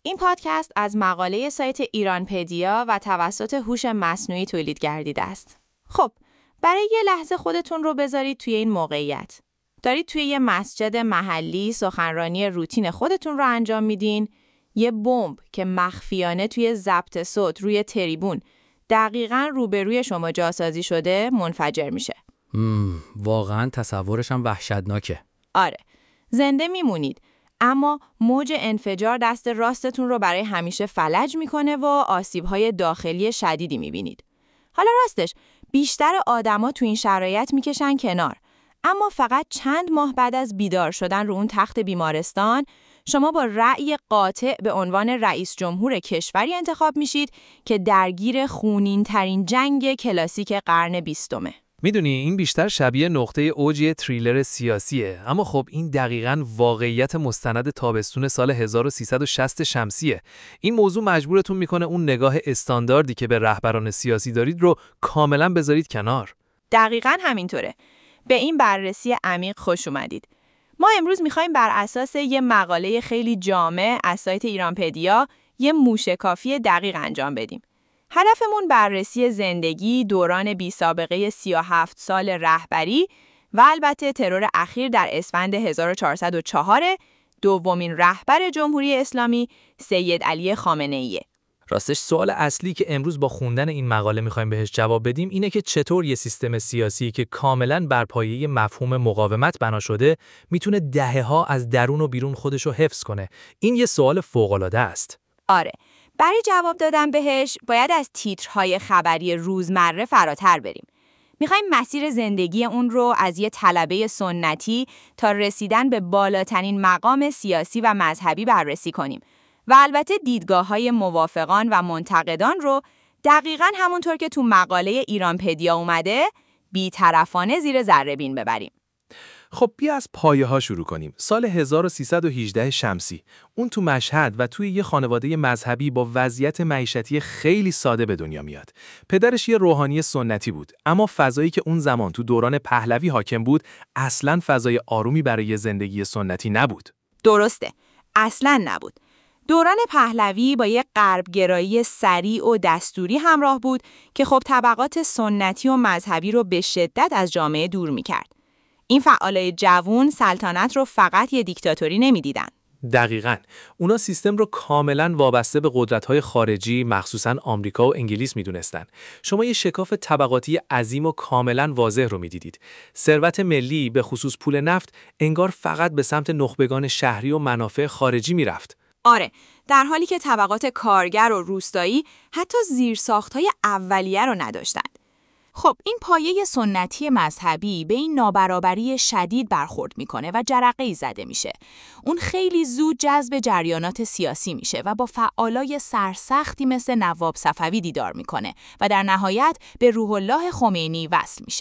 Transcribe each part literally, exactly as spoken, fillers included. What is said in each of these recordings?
این پادکست از مقاله سایت ایرانپدیا و توسط هوش مصنوعی تولید گردیده است. خب، برای یه لحظه خودتون رو بذارید توی این موقعیت. دارید توی یه مسجد محلی سخنرانی روتین خودتون رو انجام میدین. یه بمب که مخفیانه توی ضبط صوت روی تریبون دقیقاً روبروی شما جاسازی شده منفجر میشه. مم، واقعاً تصورشم وحشتناکه. آره، زنده میمونید، اما موج انفجار دست راستتون رو برای همیشه فلج میکنه و آسیب‌های داخلی شدیدی میبینید. حالا راستش، بیشتر آدما تو این شرایط میکشن کنار، اما فقط چند ماه بعد از بیدار شدن رو اون تخت بیمارستان، شما با رأی قاطع به عنوان رئیس جمهور کشوری انتخاب میشید که درگیر خونین ترین جنگ کلاسیک قرن بیستمه. میدونی این بیشتر شبیه نقطه اوج تریلر سیاسیه، اما خب این دقیقاً واقعیت مستند تابستون سال هزار و سیصد و شصت شمسیه. این موضوع مجبورتون میکنه اون نگاه استانداردی که به رهبران سیاسی دارید رو کاملاً بذارید کنار. دقیقاً همینطوره. به این بررسی عمیق خوش اومدید. ما امروز میخوایم بر اساس یه مقاله خیلی جامع از سایت ایرانپدیا یه موشکافی دقیق انجام بدیم. هدفمون بررسی زندگی دوران بی سابقه سی و هفت سال رهبری و البته ترور اخیر در اسفند هزار و چهارصد و چهار دومین رهبر جمهوری اسلامی سید علی خامنه‌ای. راستش سوال اصلی که امروز با خوندن این مقاله میخوایم بهش جواب بدیم اینه که چطور یه سیستم سیاسی که کاملاً بر پایه مفهوم مقاومت بنا شده میتونه دهه‌ها از درون و بیرون خودش رو حفظ کنه. این یه سوال فوق‌العاده است. آره. برای جواب دادن بهش باید از تیترهای خبری روزمره فراتر بریم. میخوایم مسیر زندگی اون رو از یه طلبه سنتی تا رسیدن به بالاترین مقام سیاسی و مذهبی بررسی کنیم و البته دیدگاه‌های موافقان و منتقدان رو دقیقاً همونطور که تو مقاله ایرانپدیا اومده بی‌طرفانه زیر ذره‌بین ببریم. خب بیا از پایه ها شروع کنیم. سال هزار و سیصد و هجده شمسی. اون تو مشهد و توی یه خانواده مذهبی با وضعیت معیشتی خیلی ساده به دنیا میاد. پدرش یه روحانی سنتی بود، اما فضایی که اون زمان تو دوران پهلوی حاکم بود اصلاً فضای آرومی برای زندگی سنتی نبود. درسته، اصلاً نبود. دوران پهلوی با یک غربگرایی سریع و دستوری همراه بود که خب طبقات سنتی و مذهبی رو به شدت از جامعه دور می‌کرد. این فعالای جوون سلطنت رو فقط یه دیکتاتوری نمی‌دیدن. دقیقاً. اونا سیستم رو کاملاً وابسته به قدرت‌های خارجی، مخصوصاً آمریکا و انگلیس می‌دونستن. شما یه شکاف طبقاتی عظیم و کاملاً واضح رو می‌دیدید. ثروت ملی به خصوص پول نفت انگار فقط به سمت نخبگان شهری و منافع خارجی می‌رفت. آره، در حالی که طبقات کارگر و روستایی حتی زیرساخت‌های اولیه رو نداشتند. خب این پایه سنتی مذهبی به این نابرابری شدید برخورد میکنه و جرقه‌ای زده میشه. اون خیلی زود جذب جریانات سیاسی میشه و با فعالای سرسختی مثل نواب صفوی دیدار میکنه و در نهایت به روح الله خمینی وصل میشه.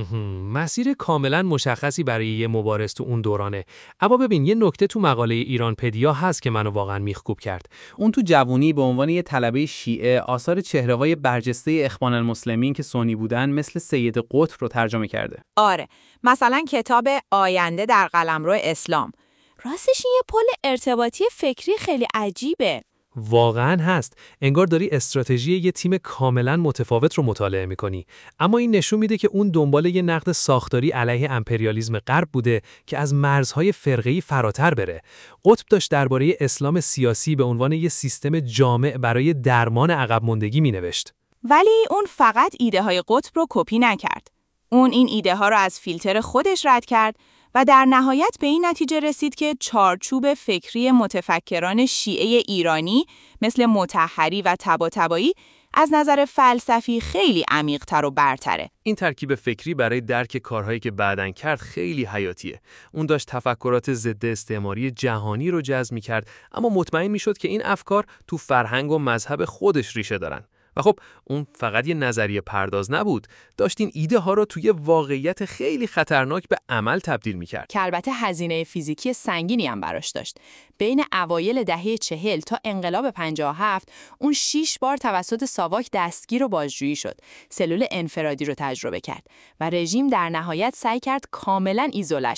مسیر کاملا مشخصی برای یه مبارز تو اون دورانه. اما ببین یه نکته تو مقاله ایرانپدیا هست که منو واقعا میخکوب کرد. اون تو جوونی به عنوان یه طلبه شیعه آثار چهره‌های برجسته اخوان المسلمین که سنی بودن مثل سید قطب رو ترجمه کرده. آره، مثلا کتاب آینده در قلمرو اسلام. راستش این یه پل ارتباطی فکری خیلی عجیبه. واقعاً هست. انگار داری استراتژی یه تیم کاملاً متفاوت رو مطالعه می‌کنی. اما این نشون میده که اون دنبال یه نقد ساختاری علیه امپریالیسم غرب بوده که از مرزهای فرقه‌ای فراتر بره. قطب داشت درباره اسلام سیاسی به عنوان یه سیستم جامع برای درمان عقب ماندگی می‌نوشت. ولی اون فقط ایده های قطب رو کپی نکرد. اون این ایده ها رو از فیلتر خودش رد کرد و در نهایت به این نتیجه رسید که چارچوب فکری متفکران شیعه ایرانی مثل مطهری و طباطبایی از نظر فلسفی خیلی عمیق‌تر و برتره. این ترکیب فکری برای درک کارهایی که بعداً کرد خیلی حیاتیه. اون داشت تفکرات ضد استعماری جهانی رو جذب می‌کرد، اما مطمئن می‌شد که این افکار تو فرهنگ و مذهب خودش ریشه دارن. و خب اون فقط یه نظریه پرداز نبود، داشت این ایده ها رو توی واقعیت خیلی خطرناک به عمل تبدیل می‌کرد. که البته هزینه فیزیکی سنگینی هم براش داشت. بین اوایل دهه چهل تا انقلاب پنجاه و هفت اون شش بار توسط ساواک دستگیر و بازجویی شد. سلول انفرادی رو تجربه کرد و رژیم در نهایت سعی کرد کاملا ایزولش کنه.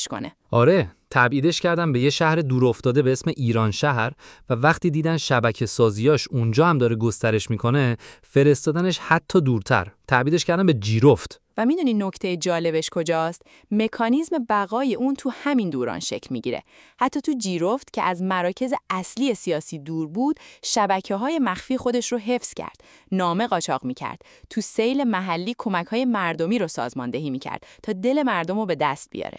آره، تبعیدش کردن به یه شهر دورافتاده به اسم ایران شهر و وقتی دیدن شبکه سازیاش اونجا هم داره گسترش میکنه، فرستادنش حتی دورتر. تبعیدش کردن به جیرفت. و میدونی نکته جالبش کجاست؟ مکانیزم بقای اون تو همین دوران شکل میگیره. حتی تو جیرفت که از مراکز اصلی سیاسی دور بود، شبکه‌های مخفی خودش رو حفظ کرد. نامه قاچاق میکرد. تو سیل محلی کمک‌های مردمی رو سازماندهی میکرد تا دل مردم رو به دست بیاره.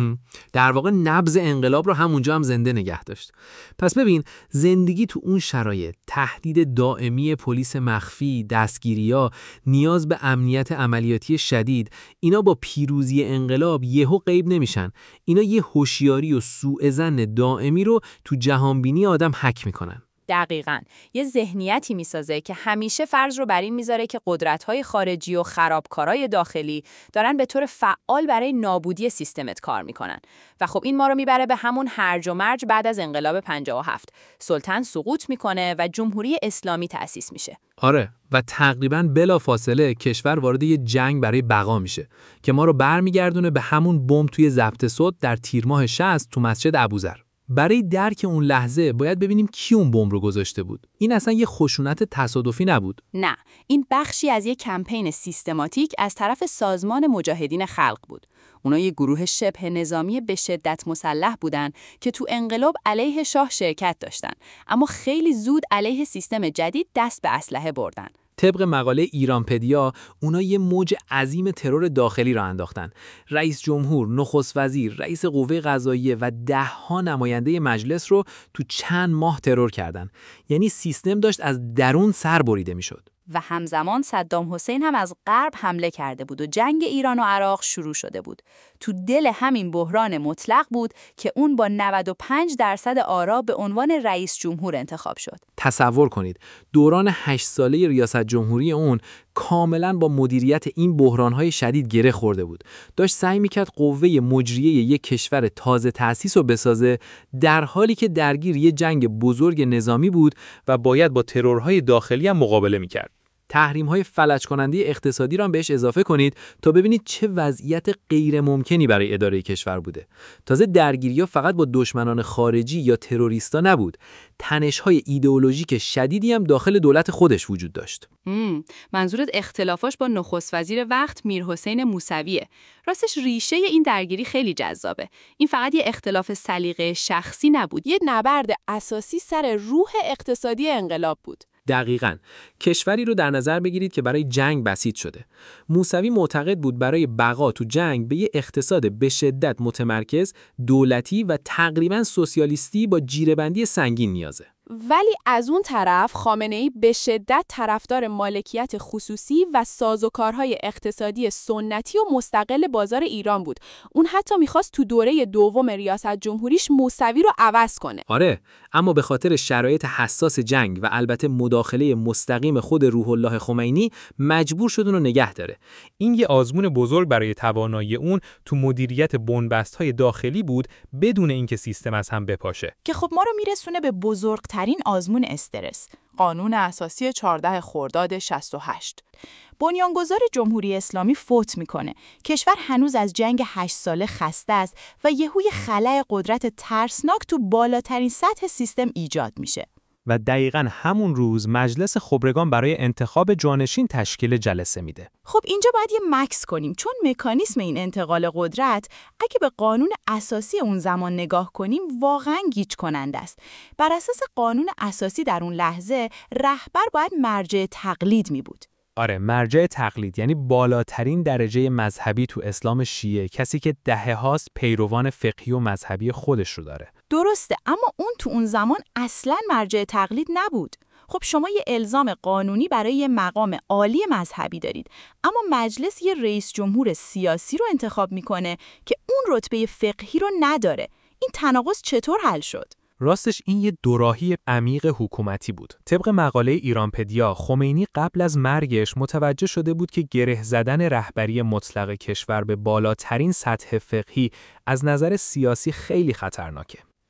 در واقع نبض انقلاب رو همونجا هم زنده نگه داشت. پس ببین، زندگی تو اون شرایط، تهدید دائمی پلیس مخفی، دستگیری‌ها، نیاز به امنیت عملیاتی شدید، اینا با پیروزی انقلاب یهو غیب نمیشن. اینا یه هوشیاری و سوءظن دائمی رو تو جهانبینی آدم حک میکنن. دقیقاً. یه ذهنیتی میسازه که همیشه فرض رو بر این میذاره که قدرت‌های خارجی و خرابکارای داخلی دارن به طور فعال برای نابودی سیستمت کار میکنن. و خب این ما رو میبره به همون هرج و مرج بعد از انقلاب پنجاه و هفت. سلطان سقوط میکنه و جمهوری اسلامی تأسیس میشه. آره، و تقریباً بلافاصله کشور وارد یه جنگ برای بقا میشه که ما رو برمیگردونه به همون بمب توی ضبط صوت در تیر ماه شصت تو مسجد ابوذر. برای درک اون لحظه باید ببینیم کی اون بمب رو گذاشته بود. این اصلا یه خشونت تصادفی نبود. نه، این بخشی از یک کمپین سیستماتیک از طرف سازمان مجاهدین خلق بود. اونا یه گروه شبه نظامی به شدت مسلح بودن که تو انقلاب علیه شاه شرکت داشتن، اما خیلی زود علیه سیستم جدید دست به اسلحه بردن. طبق مقاله ایرانپدیا، اونا یه موج عظیم ترور داخلی را انداختن. رئیس جمهور، نخست وزیر، رئیس قوه قضاییه و ده ها نماینده مجلس رو تو چند ماه ترور کردن. یعنی سیستم داشت از درون سر بریده میشد. و همزمان صدام حسین هم از غرب حمله کرده بود و جنگ ایران و عراق شروع شده بود. تو دل همین بحران مطلق بود که اون با نود و پنج درصد آرا به عنوان رئیس جمهور انتخاب شد. تصور کنید، دوران هشت ساله ریاست جمهوری اون کاملا با مدیریت این بحران‌های شدید گره خورده بود. داشت سعی می‌کرد قوه مجریه یک کشور تازه تأسیس رو بسازه، در حالی که درگیر یه جنگ بزرگ نظامی بود و باید با ترورهای داخلی هم مقابله می‌کرد. تحریم‌های فلج کننده اقتصادی را هم بهش اضافه کنید تا ببینید چه وضعیت غیر ممکنی برای اداره کشور بوده. تازه درگیری‌ها فقط با دشمنان خارجی یا تروریستا نبود. تنش‌های ایدئولوژیک شدیدی هم داخل دولت خودش وجود داشت. مم. منظورت اختلافاش با نخست وزیر وقت میرحسین موسویه. راستش ریشه این درگیری خیلی جذابه. این فقط یه اختلاف سلیقه شخصی نبود، یه نبرد اساسی سر روح اقتصادی انقلاب بود. دقیقاً. کشوری رو در نظر بگیرید که برای جنگ بسیج شده. موسوی معتقد بود برای بقا تو جنگ به یه اقتصاد به شدت متمرکز، دولتی و تقریباً سوسیالیستی با جیره‌بندی سنگین نیازه. ولی از اون طرف خامنه‌ای به شدت طرفدار مالکیت خصوصی و سازوکارهای اقتصادی سنتی و مستقل بازار ایران بود. اون حتی میخواست تو دوره دوم ریاست جمهوریش موسوی رو عوض کنه. آره، اما به خاطر شرایط حساس جنگ و البته مداخله مستقیم خود روح الله خمینی مجبور شد اون رو نگه داره. این یه آزمون بزرگ برای توانایی اون تو مدیریت بنبست‌های داخلی بود بدون اینکه سیستم از هم بپاشه. که خب ما رو میرسونه به بزرگترین آزمون استرس، قانون اساسی چهارده خرداد شصت و هشت. بنیانگذار جمهوری اسلامی فوت میکنه. کشور هنوز از جنگ هشت ساله خسته است و یهوی خلأ قدرت ترسناک تو بالاترین سطح سیستم ایجاد میشه. و دقیقاً همون روز مجلس خبرگان برای انتخاب جانشین تشکیل جلسه میده. خب اینجا باید یه مکس کنیم، چون مکانیسم این انتقال قدرت اگه به قانون اساسی اون زمان نگاه کنیم واقعاً گیج کننده است. بر اساس قانون اساسی در اون لحظه رهبر باید مرجع تقلید می بود. آره، مرجع تقلید یعنی بالاترین درجه مذهبی تو اسلام شیعه، کسی که دهه هاست پیروان فقهی و مذهبی خودش رو داره. درسته، اما اون تو اون زمان اصلاً مرجع تقلید نبود. خب شما یه الزام قانونی برای یه مقام عالی مذهبی دارید، اما مجلس یه رئیس جمهور سیاسی رو انتخاب میکنه که اون رتبه فقهی رو نداره. این تناقض چطور حل شد؟ راستش این یه دوراهی عمیق حکومتی بود. طبق مقاله ایرانپدیا، خمینی قبل از مرگش متوجه شده بود که گره زدن رهبری مطلق کشور به بالاترین سطح فقهی از نظر سیاسی خیلی خطرناکه.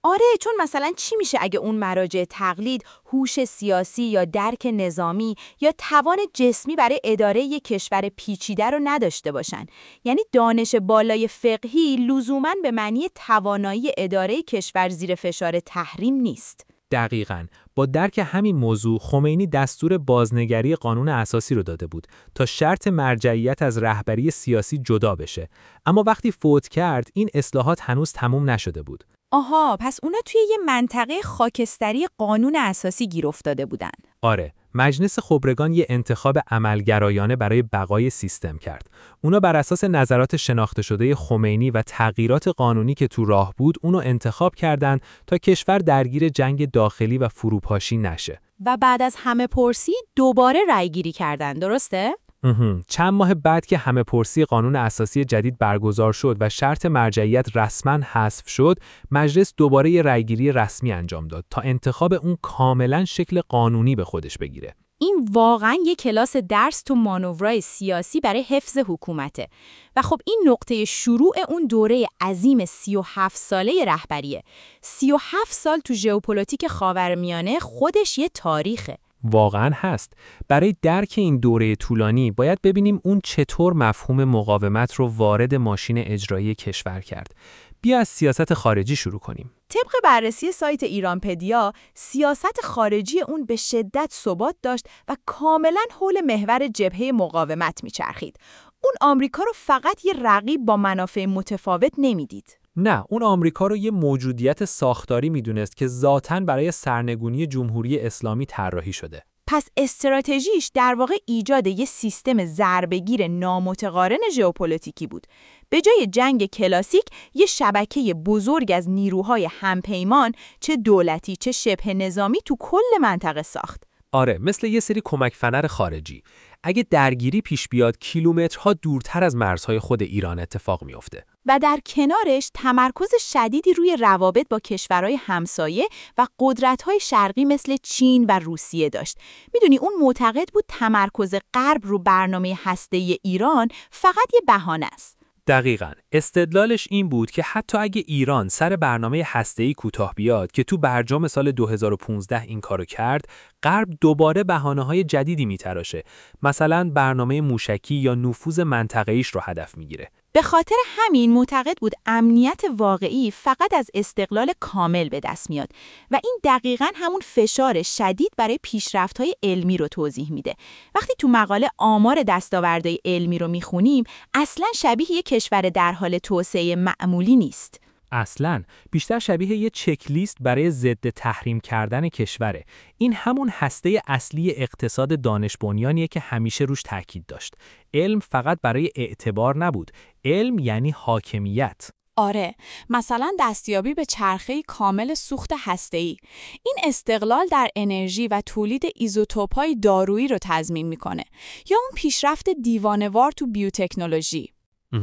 آره، چون مثلا چی میشه اگه اون مراجع تقلید هوش سیاسی یا درک نظامی یا توان جسمی برای اداره یک کشور پیچیده رو نداشته باشن؟ یعنی دانش بالای فقهی لزوماً به معنی توانایی اداره کشور زیر فشار تحریم نیست. دقیقاً. با درک همین موضوع خمینی دستور بازنگری قانون اساسی رو داده بود تا شرط مرجعیت از رهبری سیاسی جدا بشه. اما وقتی فوت کرد این اصلاحات هنوز تموم نشده بود. آها، پس اونا توی یه منطقه خاکستری قانون اساسی گیر افتاده بودن. آره، مجلس خبرگان یه انتخاب عملگرایانه برای بقای سیستم کرد. اونا بر اساس نظرات شناخته شده خمینی و تغییرات قانونی که تو راه بود، اونو انتخاب کردن تا کشور درگیر جنگ داخلی و فروپاشی نشه. و بعد از همه پرسی دوباره رأی گیری کردن، درسته؟ چند ماه بعد که همه پرسی قانون اساسی جدید برگزار شد و شرط مرجعیت رسما حذف شد، مجلس دوباره یه رأیگیری رسمی انجام داد تا انتخاب اون کاملا شکل قانونی به خودش بگیره. این واقعاً یه کلاس درس تو مانورای سیاسی برای حفظ حکومته. و خب این نقطه شروع اون دوره عظیم سی و هفت ساله رهبریه. سی و هفت سال تو ژئوپلیتیک خاورمیانه خودش یه تاریخه. واقعاً هست. برای درک این دوره طولانی باید ببینیم اون چطور مفهوم مقاومت رو وارد ماشین اجرایی کشور کرد. بیا از سیاست خارجی شروع کنیم. طبق بررسی سایت ایرانپدیا، سیاست خارجی اون به شدت ثبات داشت و کاملاً حول محور جبهه مقاومت میچرخید. اون آمریکا رو فقط یه رقیب با منافع متفاوت نمیدید. نه، اون آمریکا رو یه موجودیت ساختاری میدونست که ذاتاً برای سرنگونی جمهوری اسلامی طراحی شده. پس استراتژیش در واقع ایجاد یه سیستم ضربه‌گیر نامتقارن ژئوپلیتیکی بود. به جای جنگ کلاسیک، یه شبکه بزرگ از نیروهای همپیمان، چه دولتی چه شبه نظامی، تو کل منطقه ساخت. آره، مثل یه سری کمک فنر خارجی. اگه درگیری پیش بیاد، کیلومترها دورتر از مرزهای خود ایران اتفاق میفته. و در کنارش تمرکز شدیدی روی روابط با کشورهای همسایه و قدرت‌های شرقی مثل چین و روسیه داشت. میدونی اون معتقد بود تمرکز غرب رو برنامه هسته‌ای ایران فقط یه بهانه است. دقیقاً. استدلالش این بود که حتی اگه ایران سر برنامه هسته‌ای کوتاه بیاد که تو برجام سال دو هزار و پانزده این کارو کرد، غرب دوباره بهانه‌های جدیدی میتراشه. مثلا برنامه موشکی یا نفوذ منطقه‌ایش رو هدف میگیره. به خاطر همین معتقد بود امنیت واقعی فقط از استقلال کامل به دست میاد و این دقیقاً همون فشار شدید برای پیشرفت‌های علمی رو توضیح میده. وقتی تو مقاله آمار دستاوردهای علمی رو میخونیم، اصلاً شبیه یک کشور در حال توسعه معمولی نیست. اصلاً بیشتر شبیه یه چک لیست برای ضد تحریم کردن کشوره. این همون هسته اصلی اقتصاد دانش بنیانیه که همیشه روش تاکید داشت. علم فقط برای اعتبار نبود. علم یعنی حاکمیت. آره، مثلا دستیابی به چرخه کامل سوخت هسته‌ای. این استقلال در انرژی و تولید ایزوتوپ‌های دارویی رو تضمین میکنه. یا اون پیشرفت دیوانه‌وار تو بیوتکنولوژی.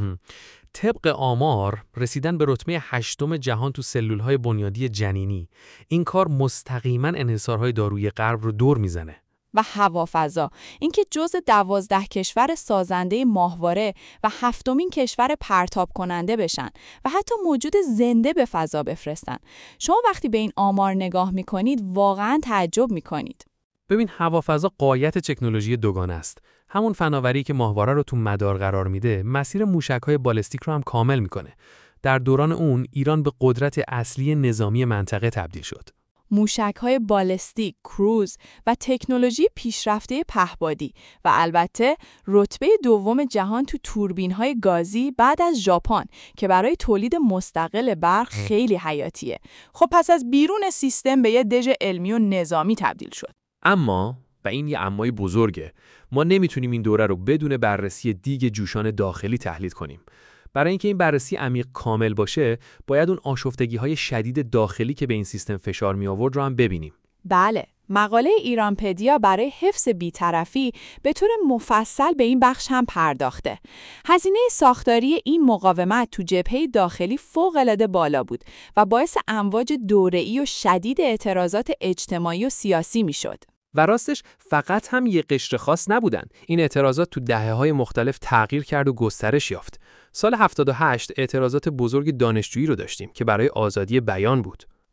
طبق آمار رسیدن به رتبه هشتم جهان تو سلولهای بنیادی جنینی، این کار مستقیما انحصارهای دارویی غرب رو دور میزنه. و هوافضا، اینکه جزء دوازده کشور سازنده ماهواره و هفتمین کشور پرتاب کننده بشن و حتی موجود زنده به فضا بفرستن. شما وقتی به این آمار نگاه میکنید واقعا تعجب میکنید. ببین، هوافضا غایت تکنولوژی دوگانه است. همون فناوری که ماهواره رو تو مدار قرار میده، مسیر موشک‌های بالستیک رو هم کامل میکنه. در دوران اون ایران به قدرت اصلی نظامی منطقه تبدیل شد. موشک‌های بالستیک، کروز و تکنولوژی پیشرفته پهپادی و البته رتبه دوم جهان تو توربین‌های گازی بعد از ژاپن که برای تولید مستقل برق خیلی حیاتیه. خب پس از بیرون سیستم به یه دژ علمی و نظامی تبدیل شد. اما و این یه امای بزرگه، ما نمیتونیم این دوره رو بدون بررسی دیگ جوشان داخلی تحلیل کنیم. برای اینکه این بررسی عمیق کامل باشه، باید اون آشفتگی‌های شدید داخلی که به این سیستم فشار می آورد رو هم ببینیم. بله، مقاله ایرانپدیا برای حفظ بی‌طرفی به طور مفصل به این بخش هم پرداخته. هزینه ساختاری این مقاومت تو جبهه داخلی فوق‌العاده بالا بود و باعث امواج دوره‌ای و شدید اعتراضات اجتماعی و سیاسی میشد. و راستش فقط هم یه قشر خاص نبودن. این اعتراضات تو دهه‌های مختلف تغییر کرد و گسترش یافت. سال هفتاد و هشت اعتراضات بزرگ دانشجویی رو داشتیم که برای آزادی بیان بود.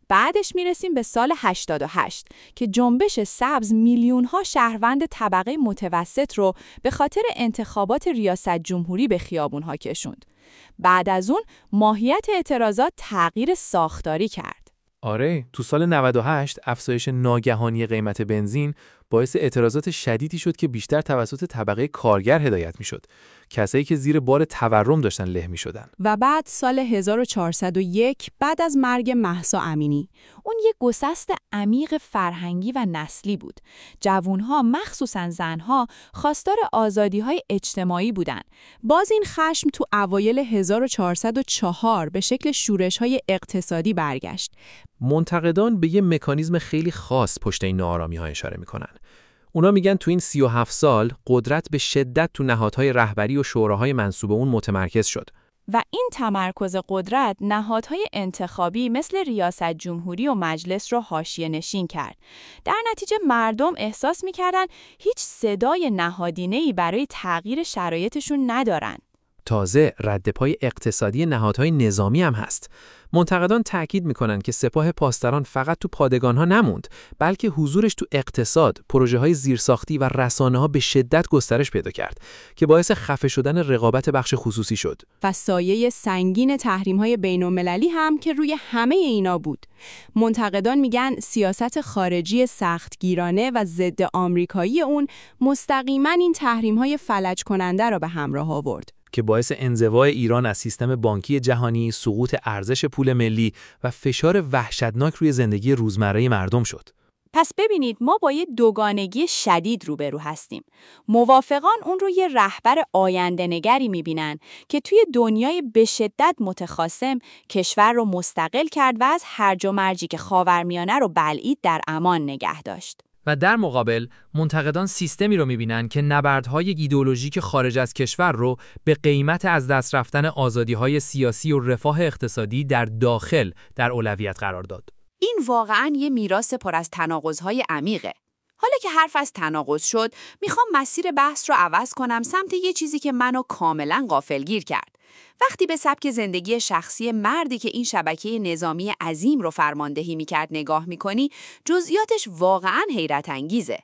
بعدش میرسیم به سال هشتاد و هشت که جنبش سبز میلیون‌ها شهروند طبقه متوسط رو به خاطر انتخابات ریاست جمهوری به خیابون‌ها کشوند. بعد از اون ماهیت اعتراضات تغییر ساختاری کرد. آره، تو سال نود و هشت افزایش ناگهانی قیمت بنزین باعث اعتراضات شدیدی شد که بیشتر توسط طبقه کارگر هدایت میشد. کسایی که زیر بار تورم داشتن له میشدن. و بعد سال هزار و چهارصد و یک بعد از مرگ مهسا امینی، اون یک گسست عمیق فرهنگی و نسلی بود. جوانها، مخصوصاً زنها، خواستار آزادی‌های اجتماعی بودن. باز این خشم تو اوایل هزار و چهارصد و چهار به شکل شورش‌های اقتصادی برگشت. منتقدان به یه مکانیزم خیلی خاص پشت این ناآرامی‌ها اشاره میکنن. اونا میگن تو این سی و هفت سال قدرت به شدت تو نهادهای رهبری و شوراهای منصوب اون متمرکز شد. و این تمرکز قدرت نهادهای انتخابی مثل ریاست جمهوری و مجلس رو حاشیه نشین کرد. در نتیجه مردم احساس میکردن هیچ صدای نهادینه‌ای برای تغییر شرایطشون ندارن. تازه ردپای اقتصادی نهادهای نظامی هم هست. منتقدان تأکید میکنن که سپاه پاسداران فقط تو پادگان‌ها نموند، بلکه حضورش تو اقتصاد، پروژه‌های زیرساختی و رسانه‌ها به شدت گسترش پیدا کرد که باعث خفه شدن رقابت بخش خصوصی شد. و سایه سنگین تحریم‌های بین‌المللی هم که روی همه اینا بود. منتقدان میگن سیاست خارجی سختگیرانه و ضد آمریکایی اون مستقیما این تحریم‌های فلج کننده را به همراه آورد که باعث انزوای ایران از سیستم بانکی جهانی، سقوط ارزش پول ملی و فشار وحشتناک روی زندگی روزمره مردم شد. پس ببینید ما با یه دوگانگی شدید روبرو هستیم. موافقان اون رو یه رهبر آینده نگری میبینن که توی دنیای به شدت متخاصم کشور رو مستقل کرد و از هرج و مرجی که خاورمیانه رو بلعید در امان نگه داشت. و در مقابل منتقدان سیستمی رو می‌بینن که نبردهای ایدئولوژیک خارج از کشور رو به قیمت از دست رفتن آزادی‌های سیاسی و رفاه اقتصادی در داخل در اولویت قرار داد. این واقعاً یه میراث پر از تناقض‌های عمیقه. حالا که حرف از تناقض شد، میخوام مسیر بحث رو عوض کنم سمت یه چیزی که منو کاملاً غافلگیر کرد. وقتی به سبک زندگی شخصی مردی که این شبکه نظامی عظیم رو فرماندهی میکرد نگاه میکنی، جزئیاتش واقعاً حیرت انگیزه.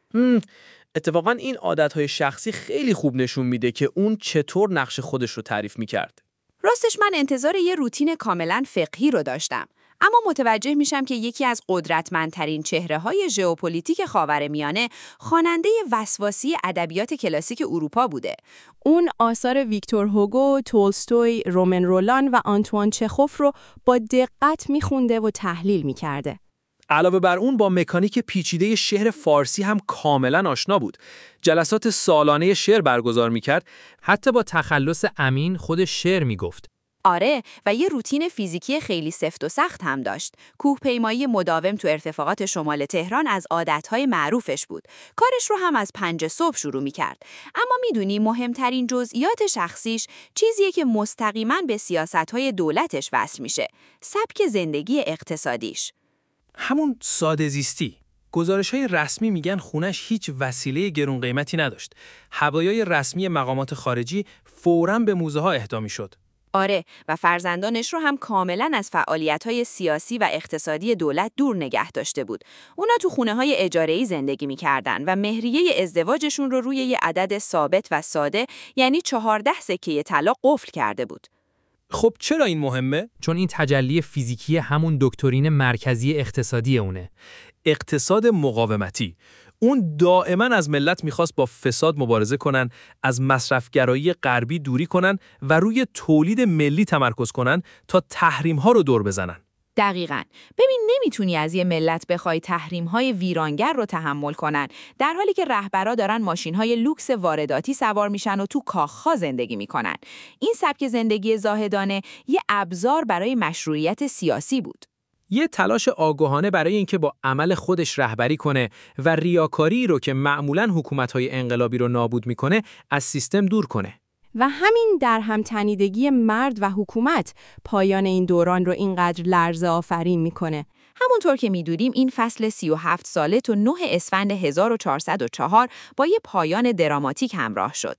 اتفاقاً این عادتهای شخصی خیلی خوب نشون میده که اون چطور نقش خودش رو تعریف میکرد. راستش من انتظار یه روتین کاملاً فقهی رو داشتم. اما متوجه میشم که یکی از قدرتمندترین چهره‌های ژئوپلیتیک خاورمیانه خواننده وسواسی ادبیات کلاسیک اروپا بوده. اون آثار ویکتور هوگو، تولستوی، رومن رولان و آنتوان چخوف رو با دقت میخونده و تحلیل میکرده. علاوه بر اون با مکانیک پیچیده شعر فارسی هم کاملا آشنا بود. جلسات سالانه شعر برگزار میکرد، حتی با تخلص امین خود شعر میگفت. آره، و یه روتین فیزیکی خیلی سفت و سخت هم داشت. کوهپیمایی مداوم تو ارتفاعات شمال تهران از عادتهای معروفش بود. کارش رو هم از پنج صبح شروع می‌کرد. اما میدونی مهمترین جزئیات شخصیش چیزیه که مستقیما به سیاست‌های دولتش وصل میشه. سبک زندگی اقتصادیش. همون ساده زیستی. گزارش‌های رسمی میگن خونش هیچ وسیله گرون قیمتی نداشت. هوایای رسمی مقامات خارجی فوراً به موزه‌ها اهدا می‌شد. آره، و فرزندانش رو هم کاملاً از فعالیت‌های سیاسی و اقتصادی دولت دور نگه داشته بود. اونا تو خونه‌های اجاره‌ای زندگی می‌کردن و مهریه ازدواجشون رو روی یه عدد ثابت و ساده، یعنی چهارده سکه طلا قفل کرده بود. خب چرا این مهمه؟ چون این تجلی فیزیکی همون دکترین مرکزی اقتصادی اونه. اقتصاد مقاومتی. اون دائما از ملت میخواست با فساد مبارزه کنن، از مصرفگرایی غربی دوری کنن و روی تولید ملی تمرکز کنن تا تحریم‌ها رو دور بزنن. دقیقاً. ببین نمیتونی از یه ملت بخوای تحریم‌های ویرانگر رو تحمل کنن، در حالی که رهبرا دارن ماشین‌های لوکس وارداتی سوار میشن و تو کاخ‌ها زندگی میکنن. این سبک زندگی زاهدانه یه ابزار برای مشروعیت سیاسی بود. یه تلاش آگاهانه برای اینکه با عمل خودش رهبری کنه و ریاکاری رو که معمولاً حکومت‌های انقلابی رو نابود میکنه از سیستم دور کنه. و همین در هم تنیدگی مرد و حکومت پایان این دوران رو اینقدر لرزه آفرین میکنه. همونطور که میدونیم این فصل سی و هفت ساله تو نه اسفند هزار و چهارصد و چهار با یه پایان دراماتیک همراه شد.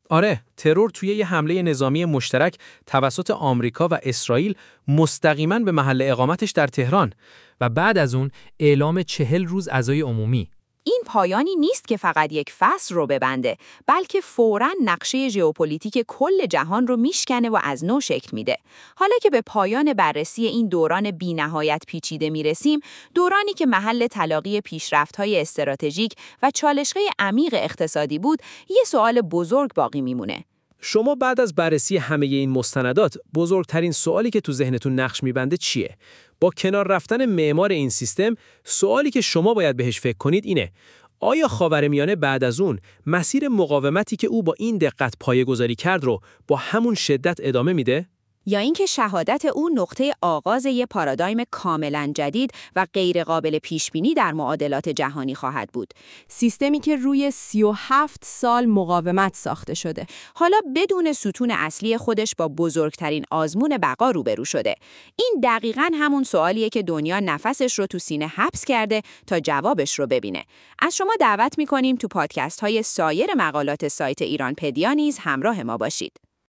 آره، ترور توی یه حمله نظامی مشترک توسط آمریکا و اسرائیل مستقیما به محل اقامتش در تهران و بعد از اون اعلام چهل روز عزای عمومی. این پایانی نیست که فقط یک فصل رو ببنده، بلکه فوراً نقشه ژئوپلیتیک کل جهان رو میشکنه و از نو شکل میده. حالا که به پایان بررسی این دوران بی‌نهایت پیچیده میرسیم، دورانی که محل تلاقی پیشرفت‌های استراتژیک و چالش‌های عمیق اقتصادی بود، یه سوال بزرگ باقی میمونه. شما بعد از بررسی همه این مستندات، بزرگترین سوالی که تو ذهنتون نقش میبنده چیه؟ با کنار رفتن معمار این سیستم، سوالی که شما باید بهش فکر کنید اینه: آیا خاورمیانه بعد از اون مسیر مقاومتی که او با این دقت پایه‌گذاری کرد رو با همون شدت ادامه میده؟ یا اینکه شهادت او نقطه آغاز یک پارادایم کاملا جدید و غیرقابل پیشبینی در معادلات جهانی خواهد بود؟ سیستمی که روی سی و هفت سال مقاومت ساخته شده. حالا بدون ستون اصلی خودش با بزرگترین آزمون بقا روبرو شده. این دقیقاً همون سوالیه که دنیا نفسش رو تو سینه حبس کرده تا جوابش رو ببینه. از شما دعوت می‌کنیم تو پادکست های سایر مقالات سایت ایرانپدیا نیز همراه ما باشید.